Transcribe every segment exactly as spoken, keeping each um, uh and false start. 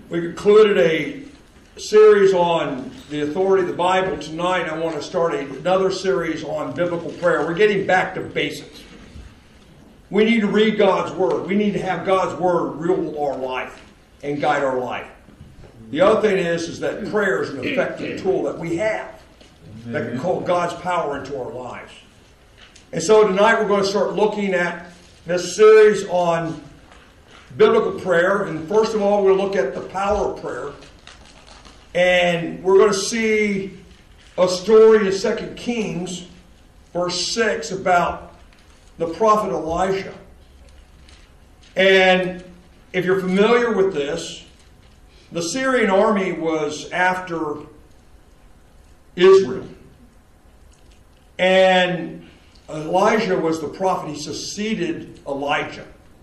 We concluded a series on the authority of the Bible. Tonight I want to start a, another series on biblical prayer. We're getting back to basics. We need to read God's Word. We need to have God's Word rule our life and guide our life. The other thing is, is that prayer is an effective tool that we have that can call God's power into our lives. And so tonight we're going to start looking at this series on biblical prayer. And first of all, we'll look at the power of prayer. And we're going to see a story in Second Kings, verse six, about the prophet Elijah. And if you're familiar with this, the Syrian army was after Israel. And Elijah was the prophet. He succeeded Elijah.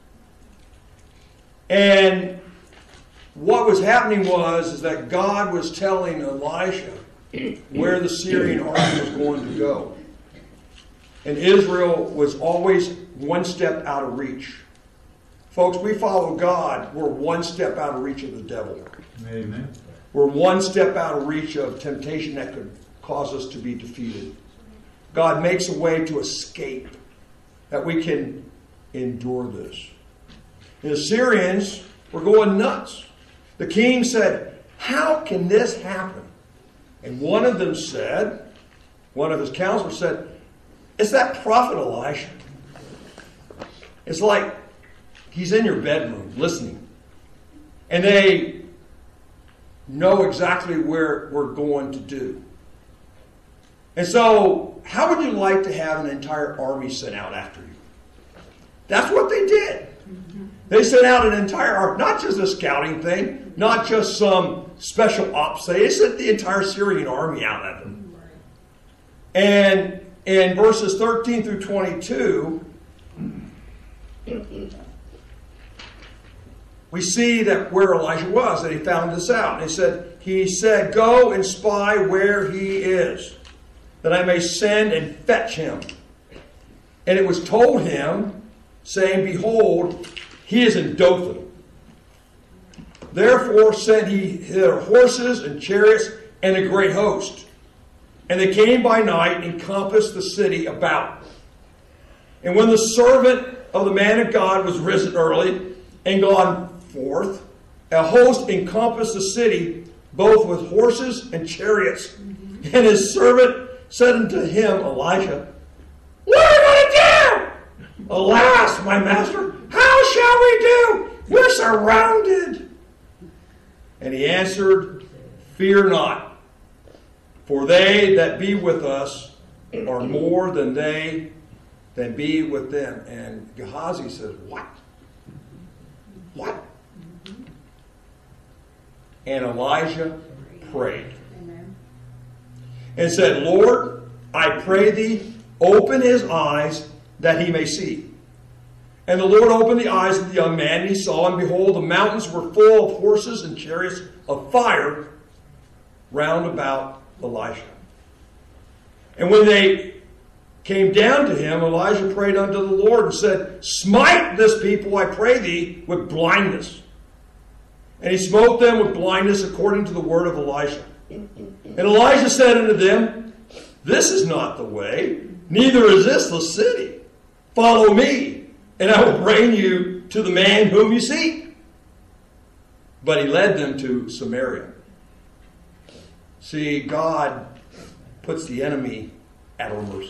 And what was happening was is that God was telling Elijah where the Syrian army was going to go. And Israel was always one step out of reach. Folks, we follow God. We're one step out of reach of the devil. Amen. We're one step out of reach of temptation that could cause us to be defeated. God makes a way to escape, that we can endure this. And the Syrians were going nuts. The king said, "How can this happen?" And one of them said, one of his counselors said, "It's that prophet Elijah. It's like he's in your bedroom listening." And they know exactly where we're going to do. And so, how would you like to have an entire army sent out after you? That's what they did. They sent out an entire army, not just a scouting thing, not just some special ops thing. They sent the entire Syrian army out at them. And in verses thirteen through twenty-two, we see that where Elijah was, that he found this out. And he said, he said, "Go and spy where he is, that I may send and fetch him." And it was told him, saying, "Behold, he is in Dothan." Therefore sent he hither horses and chariots and a great host. And they came by night and encompassed the city about. And when the servant of the man of God was risen early and gone forth, a host encompassed the city, both with horses and chariots. And his servant said unto him, Elijah, "What are we going to do?" "Alas, my master, how shall we do? We're surrounded." And he answered, "Fear not, for they that be with us are more than they that be with them." And Gehazi says, "What? What?" And Elijah prayed and said, "Lord, I pray thee, open his eyes that he may see." And the Lord opened the eyes of the young man, and he saw, and behold, the mountains were full of horses and chariots of fire round about Elijah. And when they came down to him, Elijah prayed unto the Lord and said, "Smite this people, I pray thee, with blindness." And he smote them with blindness according to the word of Elijah. And Elijah said unto them, "This is not the way, neither is this the city. Follow me, and I will bring you to the man whom you seek." But he led them to Samaria. See, God puts the enemy at our mercy.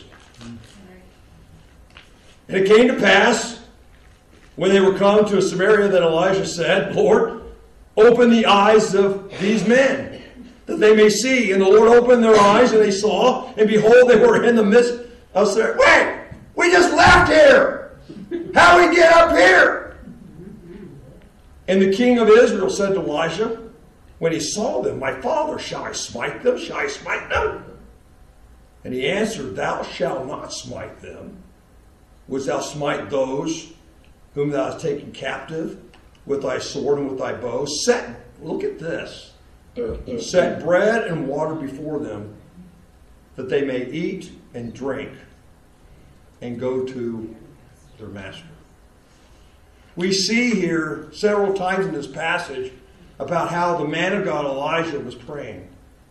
And it came to pass, when they were come to Samaria, that Elijah said, "Lord, open the eyes of these men, that they may see." And the Lord opened their eyes, and they saw, and behold, they were in the midst of Samaria. "Wait! We just left here! How do we get up here?" And the king of Israel said to Elijah, when he saw them, "My father, shall I smite them? Shall I smite them?" And he answered, "Thou shalt not smite them. Wouldst thou smite those whom thou hast taken captive with thy sword and with thy bow? Set," look at this, "set bread and water before them, that they may eat and drink and go to their master." We see here several times in this passage about how the man of God Elijah was praying.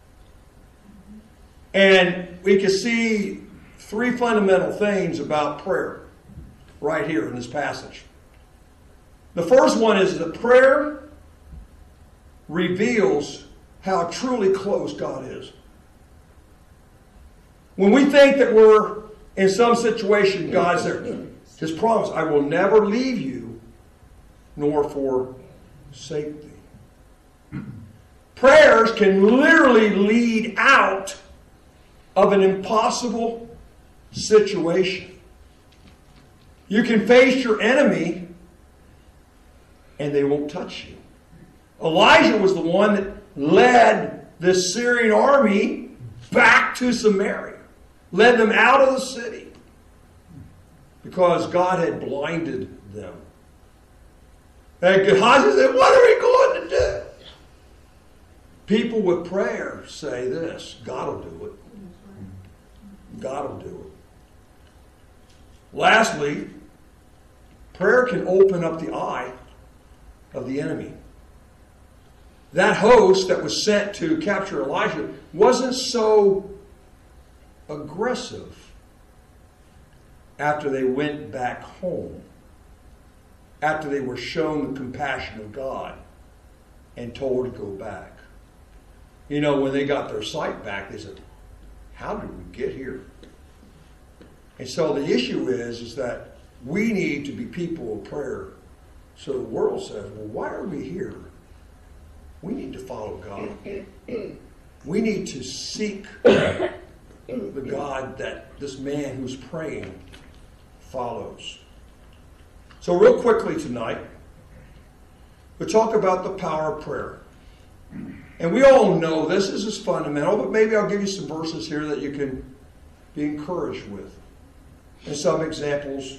And we can see three fundamental things about prayer right here in this passage. The first one is that prayer reveals how truly close God is. When we think that we're in some situation, God's there. His promise, I will never leave you nor forsake thee. Prayers can literally lead out of an impossible situation. You can face your enemy and they won't touch you. Elijah was the one that led the Syrian army back to Samaria, led them out of the city because God had blinded them. And Gehazi said, what are we going to do? People with prayer say this, God will do it. God will do it. Lastly, prayer can open up the eye of the enemy. That host that was sent to capture Elijah wasn't so aggressive after they went back home, after they were shown the compassion of God and told to go back. You know, when they got their sight back, they said, how did we get here? And so the issue is, is that we need to be people of prayer. So the world says, well, why are we here? We need to follow God. We need to seek the God that this man who's praying follows. So real quickly tonight, we'll talk about the power of prayer. And we all know this, this is fundamental, but maybe I'll give you some verses here that you can be encouraged with. And some examples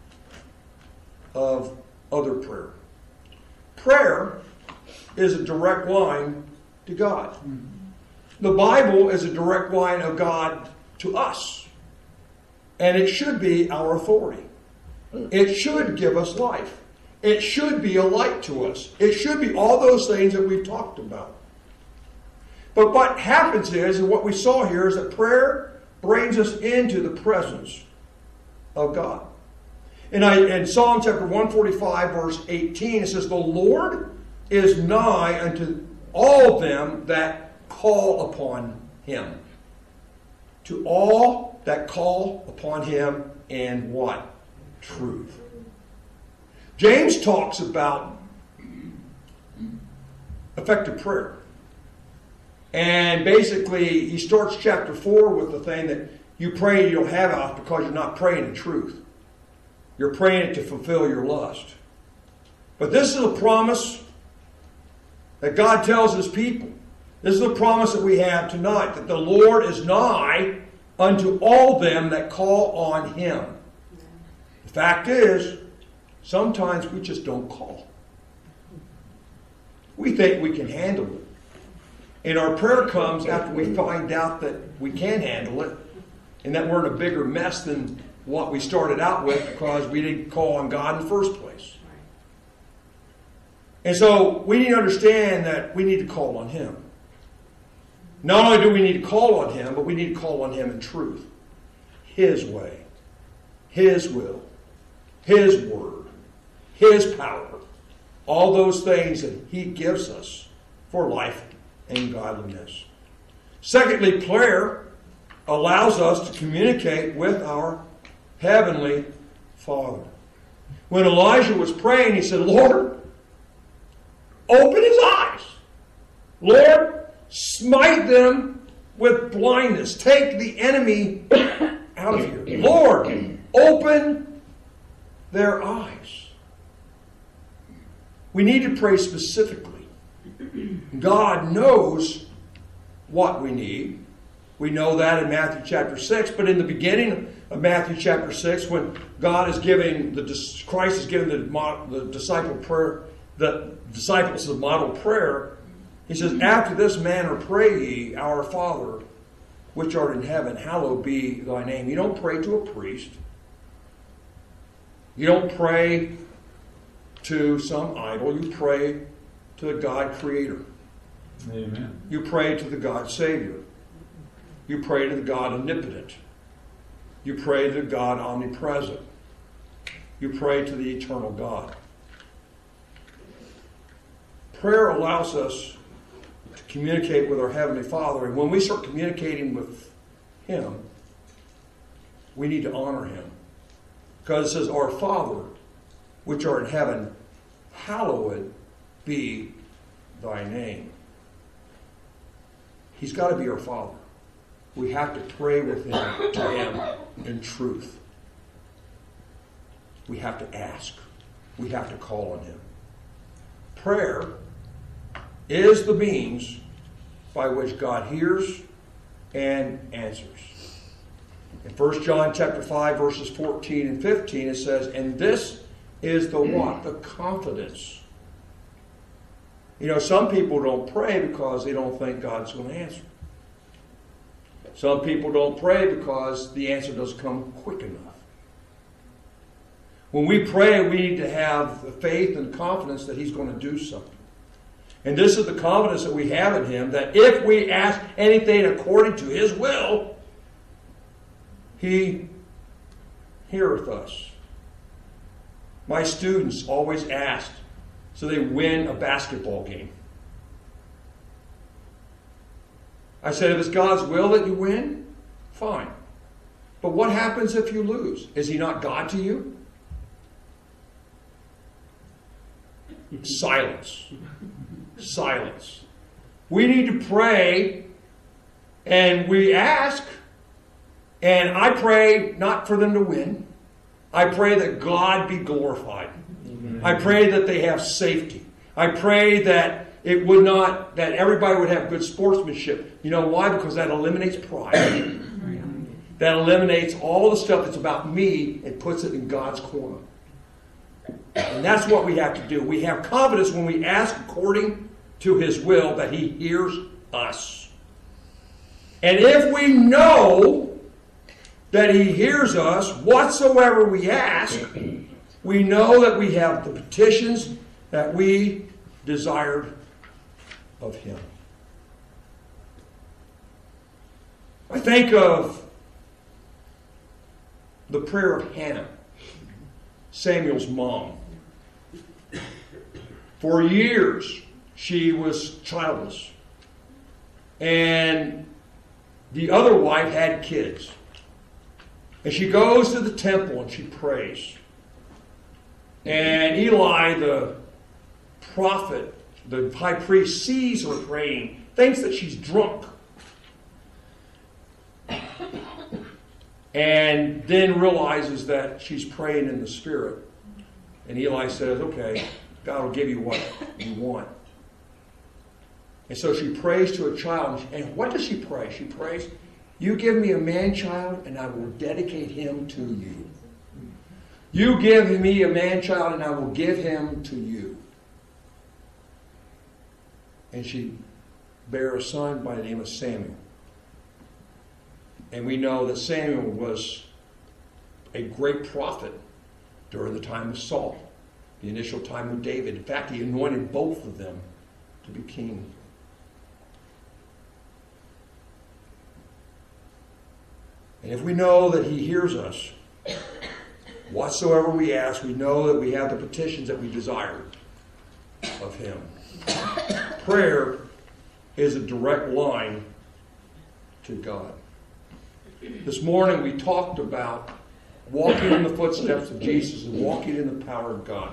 of other prayer. Prayer is a direct line to God. The Bible is a direct line of God to us. And it should be our authority. It should give us life. It should be a light to us. It should be all those things that we've talked about. But what happens is, and what we saw here, is that prayer brings us into the presence of God. And I, in Psalm chapter one forty-five, verse eighteen, it says, the Lord is nigh unto all them that call upon him. To all that call upon him in what? Truth. James talks about effective prayer. And basically, he starts chapter four with the thing that you pray and you don't have it because you're not praying in truth. You're praying it to fulfill your lust. But this is a promise that God tells his people. This is the promise that we have tonight, that the Lord is nigh unto all them that call on him. The fact is, sometimes we just don't call. We think we can handle it. And our prayer comes after we find out that we can handle it and that we're in a bigger mess than what we started out with because we didn't call on God in the first place. And so we need to understand that we need to call on him. Not only do we need to call on him, but we need to call on him in truth. His way, his will, his word, his power. All those things that he gives us for life and godliness. Secondly, prayer allows us to communicate with our heavenly Father. When Elijah was praying, he said, Lord, open his eyes. Lord, smite them with blindness. Take the enemy out of here. Lord, open their eyes. We need to pray specifically. God knows what we need. We know that in Matthew chapter six, but in the beginning of Matthew chapter six, when God is giving the Christ is giving the, the disciple prayer, the disciples the model prayer, he says, after this manner pray ye, our Father, which art in heaven, hallowed be thy name. You don't pray to a priest. You don't pray to some idol. You pray to the God Creator. Amen. You pray to the God Savior. You pray to the God Omnipotent. You pray to the God Omnipresent. You pray to the Eternal God. Prayer allows us to communicate with our Heavenly Father. And when we start communicating with Him, we need to honor Him. Because it says, Our Father, which art in heaven, hallowed be thy name. He's got to be our Father. We have to pray with Him, to Him in truth. We have to ask. We have to call on Him. Prayer is the means by which God hears and answers. In First John chapter five, verses fourteen and fifteen, it says, And this is the what? The confidence. You know, some people don't pray because they don't think God's going to answer. Some people don't pray because the answer doesn't come quick enough. When we pray, we need to have the faith and confidence that He's going to do something. And this is the confidence that we have in Him, that if we ask anything according to His will, He heareth us. My students always ask so they win a basketball game. I said, if it's God's will that you win, fine. But what happens if you lose? Is He not God to you? Silence. Silence. We need to pray, and we ask, and I pray not for them to win. I pray that God be glorified. Amen. I pray that they have safety. I pray that it would not, that everybody would have good sportsmanship. You know why? Because that eliminates pride. That eliminates all the stuff that's about me and puts it in God's corner. And that's what we have to do. We have confidence when we ask according to His will that He hears us. And if we know that He hears us whatsoever we ask, we know that we have the petitions that we desired of Him. I think of the prayer of Hannah, Samuel's mom. For years, she was childless. And the other wife had kids. And she goes to the temple and she prays. And Eli, the prophet, the high priest, sees her praying, thinks that she's drunk. And then realizes that she's praying in the Spirit. And Eli says, okay, God will give you what you want. And so she prays to a child. And what does she pray? She prays, you give me a man-child and I will dedicate him to you. You give me a man-child and I will give him to you. And she bare a son by the name of Samuel. And we know that Samuel was a great prophet during the time of Saul, the initial time of David. In fact, he anointed both of them to be king. And if we know that He hears us, whatsoever we ask, we know that we have the petitions that we desire of Him. Prayer is a direct line to God. This morning we talked about walking in the footsteps of Jesus and walking in the power of God.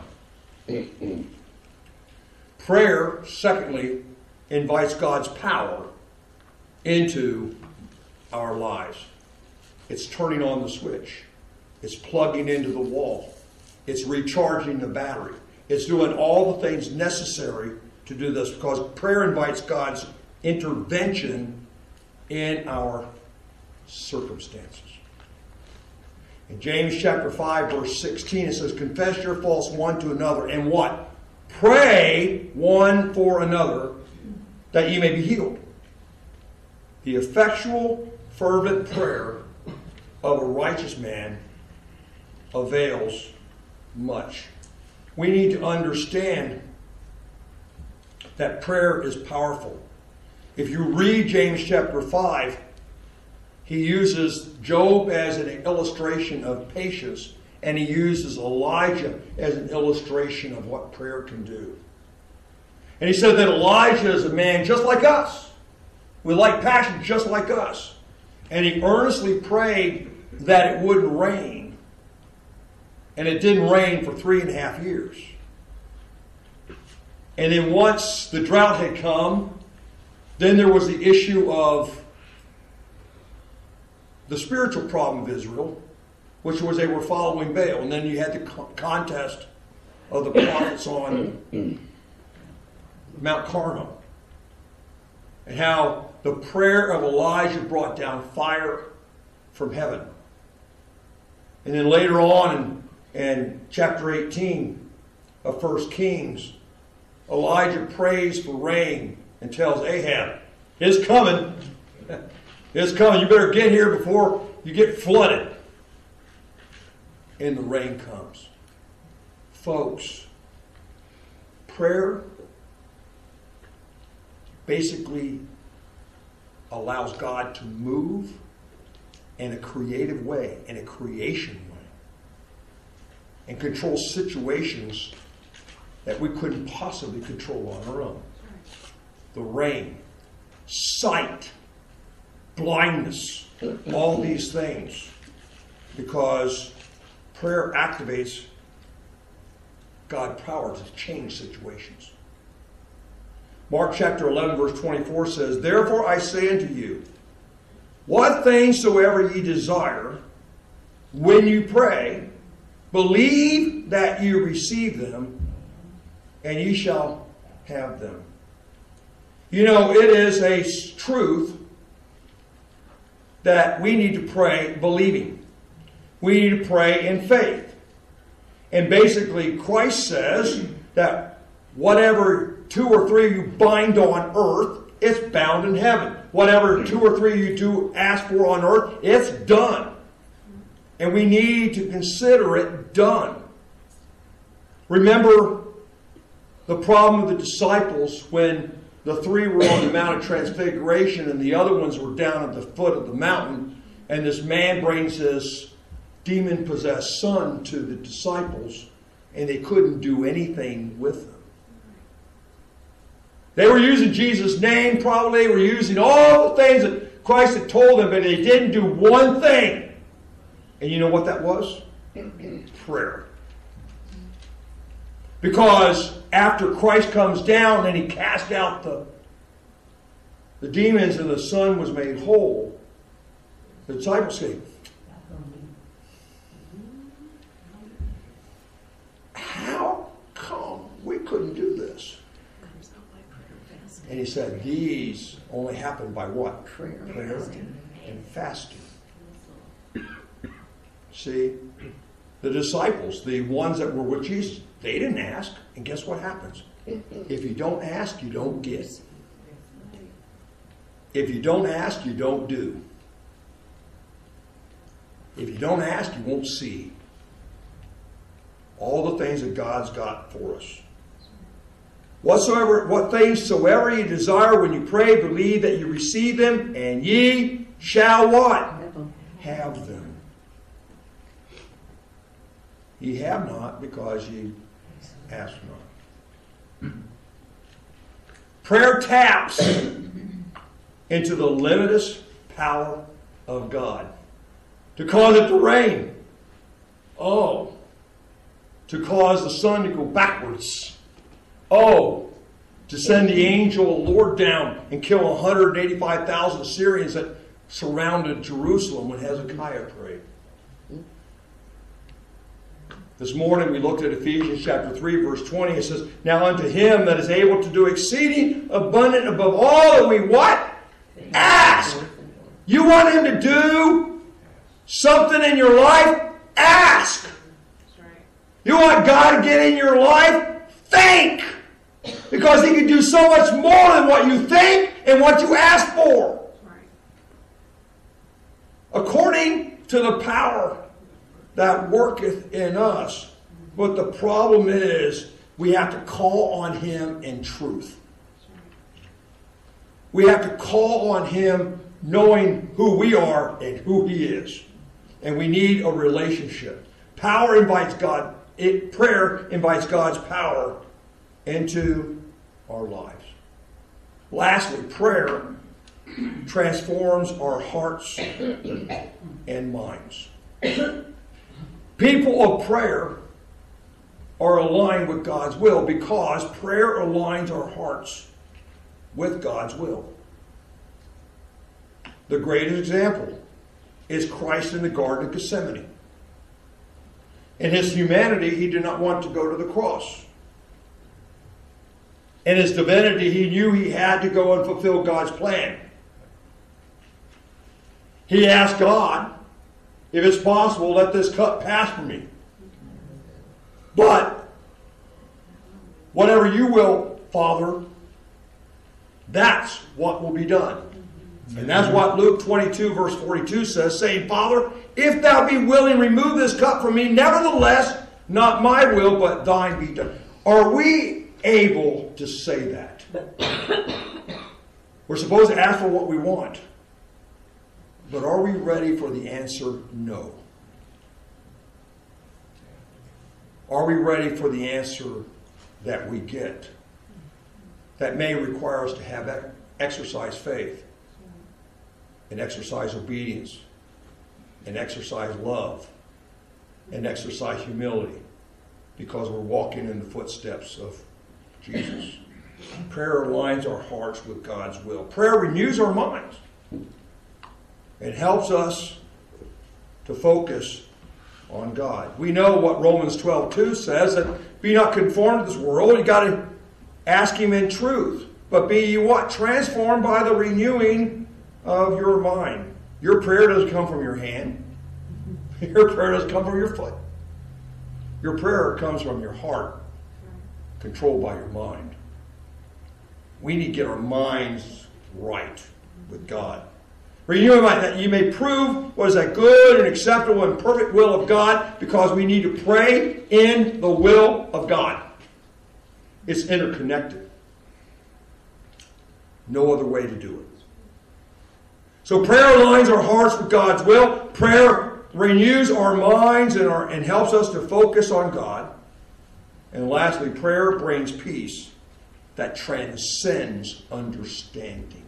Prayer, secondly, invites God's power into our lives. It's turning on the switch. It's plugging into the wall. It's recharging the battery. It's doing all the things necessary to do this, because prayer invites God's intervention in our circumstances. In James chapter five, verse sixteen, it says, confess your faults one to another, and what? Pray one for another, that ye may be healed. The effectual, fervent prayer of a righteous man avails much. We need to understand that prayer is powerful. If you read James chapter five, he uses Job as an illustration of patience, and he uses Elijah as an illustration of what prayer can do. And he said that Elijah is a man just like us, with like passion just like us. And he earnestly prayed that it wouldn't rain. And it didn't rain for three and a half years. And then once the drought had come, then there was the issue of the spiritual problem of Israel, which was they were following Baal. And then you had the contest of the prophets on Mount Carmel. And how the prayer of Elijah brought down fire from heaven. And then later on in, in chapter eighteen of First Kings, Elijah prays for rain and tells Ahab, it's coming. It's coming. You better get here before you get flooded. And the rain comes. Folks, prayer basically allows God to move in a creative way, in a creation way, and control situations that we couldn't possibly control on our own. The rain, sight, blindness, all these things, because prayer activates God's power to change situations. Mark chapter eleven verse twenty-four says, therefore I say unto you, what things soever ye desire, when you pray, believe that you receive them, and ye shall have them. You know, it is a truth that we need to pray believing. We need to pray in faith. And basically, Christ says that whatever two or three you bind on earth, it's bound in heaven. Whatever two or three you do ask for on earth, it's done. And we need to consider it done. Remember the problem of the disciples when the three were on the Mount of Transfiguration and the other ones were down at the foot of the mountain, and this man brings his demon-possessed son to the disciples, and they couldn't do anything with them. They were using Jesus' name, probably. They were using all the things that Christ had told them, but they didn't do one thing. And you know what that was? Prayer. Because after Christ comes down and he cast out the, the demons and the son was made whole, the disciples say, how come we couldn't do this? And he said, these only happen by what? Prayer, Prayer and fasting. See, the disciples, the ones that were with Jesus, they didn't ask. And guess what happens? If you don't ask, you don't get. If you don't ask, you don't do. If you don't ask, you won't see all the things that God's got for us. Whatsoever, what things soever ye desire when you pray, believe that you receive them, and ye shall what? Have them. Ye have not because ye ask not. Prayer taps into the limitless power of God to cause it to rain. Oh, to cause the sun to go backwards. Oh, to send the angel of the Lord down and kill one hundred eighty-five thousand Syrians that surrounded Jerusalem when Hezekiah prayed. This morning we looked at Ephesians chapter three, verse twenty. It says, now unto him that is able to do exceeding abundant above all that we what? Ask. You want him to do something in your life? Ask. You want God to get in your life? Think. Because he can do so much more than what you think and what you ask for. According to the power that worketh in us. But the problem is we have to call on him in truth. We have to call on Him knowing who we are and who He is. And we need a relationship. Power invites God. It, prayer invites God's power into our lives. Lastly, prayer transforms our hearts and minds. People of prayer are aligned with God's will because prayer aligns our hearts with God's will. The greatest example is Christ in the Garden of Gethsemane. In His humanity, He did not want to go to the cross. In His divinity, He knew He had to go and fulfill God's plan. He asked God, if it's possible, let this cup pass from me. But, whatever you will, Father, that's what will be done. And that's what Luke twenty-two, verse forty-two says, saying, Father, if thou be willing, remove this cup from me. Nevertheless, not my will, but thine be done. Are we able to say that? We're supposed to ask for what we want. But are we ready for the answer no? Are we ready for the answer that we get? That may require us to have exercise faith, and exercise obedience, and exercise love, and exercise humility, because we're walking in the footsteps of Jesus. Prayer aligns our hearts with God's will. Prayer renews our minds. It helps us to focus on God. We know what Romans twelve two says, that be not conformed to this world. You got to ask Him in truth. But be you what? Transformed by the renewing of your mind. Your prayer doesn't come from your hand. Your prayer doesn't come from your foot. Your prayer comes from your heart, controlled by your mind. We need to get our minds right with God. Renew your mind, that you may prove what is that good and acceptable and perfect will of God, because we need to pray in the will of God. It's interconnected. No other way to do it. So prayer aligns our hearts with God's will. Prayer renews our minds and, our, and helps us to focus on God. And lastly, prayer brings peace that transcends understanding.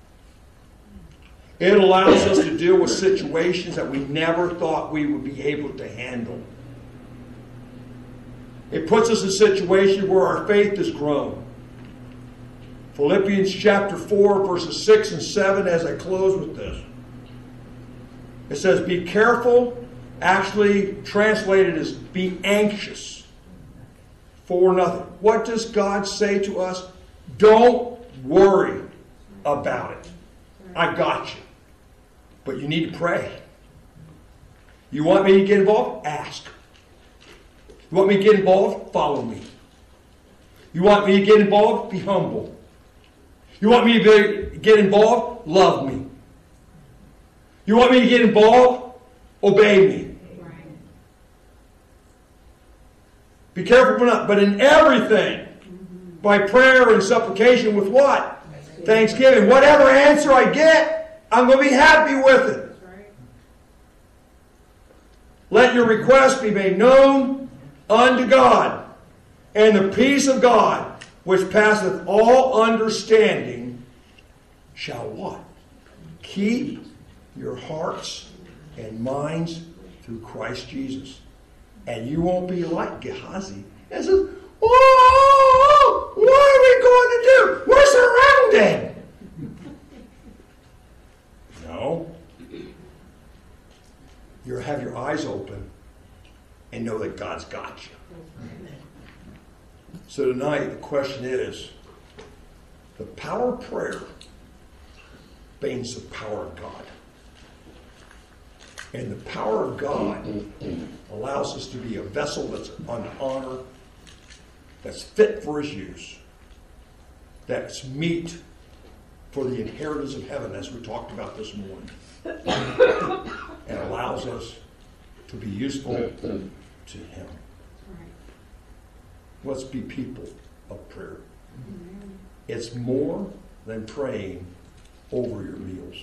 It allows us to deal with situations that we never thought we would be able to handle. It puts us in situations where our faith is grown. Philippians chapter four, verses six and seven, as I close with this. It says, be careful, actually translated as be anxious for nothing. What does God say to us? Don't worry about it. I got you. But you need to pray. You want me to get involved? Ask. You want me to get involved? Follow me. You want me to get involved? Be humble. You want me to get involved? Love me. You want me to get involved? Obey me. Be careful for not, but in everything, by prayer and supplication with what? Thanksgiving. Whatever answer I get, I'm going to be happy with it. Let your request be made known unto God, and the peace of God, which passeth all understanding, shall what? Keep your hearts and minds through Christ Jesus. And you won't be like Gehazi and says, oh, what are we going to do? We're surrounded. No. You have your eyes open and know that God's got you. So tonight the question is, the power of prayer means the power of God. And the power of God allows us to be a vessel that's on honor, that's fit for His use, that's meet for the inheritance of heaven, as we talked about this morning, and allows us to be useful to Him. Let's be people of prayer. It's more than praying over your meals.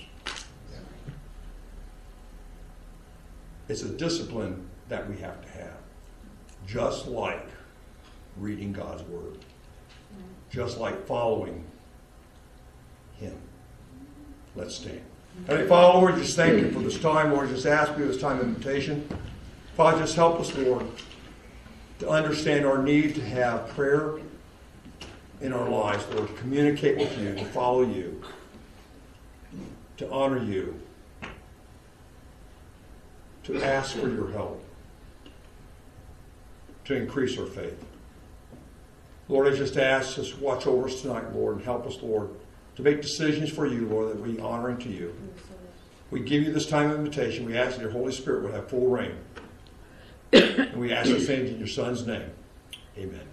It's a discipline that we have to have. Just like reading God's Word. Just like following Him. Let's stand. Heavenly Father, Lord, just thank you for this time. Lord, just ask you this time of invitation. Father, just help us, Lord, to understand our need to have prayer in our lives, Lord, to communicate with you, to follow you, to honor you, to ask for your help, to increase our faith. Lord, I just ask us to watch over us tonight, Lord, and help us, Lord, to make decisions for you, Lord, that we honor unto you. We give you this time of invitation. We ask that your Holy Spirit would have full reign. And we ask these things in your Son's name. Amen.